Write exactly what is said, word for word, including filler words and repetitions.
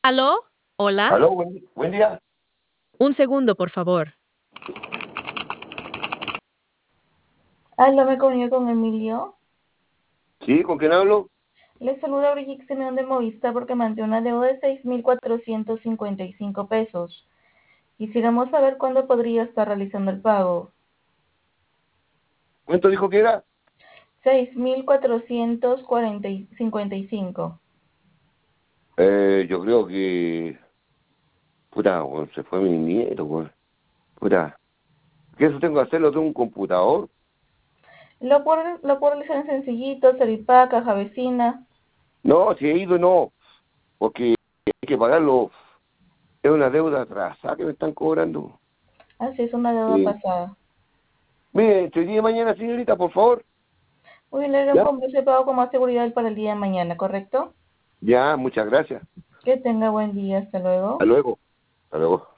¿Aló? ¿Hola? Aló, buen, buen día. Un segundo, por favor. Aló, me comunico con Emilio. ¿Sí? ¿Con quién hablo? Le saluda Brigitte Simeón de Movista porque mantiene una deuda de seis mil cuatrocientos cincuenta y cinco pesos. Quisiéramos saber cuándo podría estar realizando el pago. ¿Cuánto dijo que era? seis mil cuatrocientos cincuenta y cinco. Eh, yo creo que... Puta, weón, se fue mi nieto, weón. Puta. ¿Qué eso tengo que hacerlo de un computador? Lo puedo, lo puedo realizar en Sencillito, Seripaca, caja vecina. No, si he ido, no. Porque hay que pagarlo. Es una deuda atrasada que me están cobrando. Así es una deuda Sí. pasada. Mire, entre hoy día y mañana, señorita, por favor. Muy bien, le haré un ¿Ya? compromiso de pago con más seguridad para el día de mañana, ¿correcto? Ya, muchas gracias. Que tenga buen día. Hasta Hasta luego. luego. Hasta luego.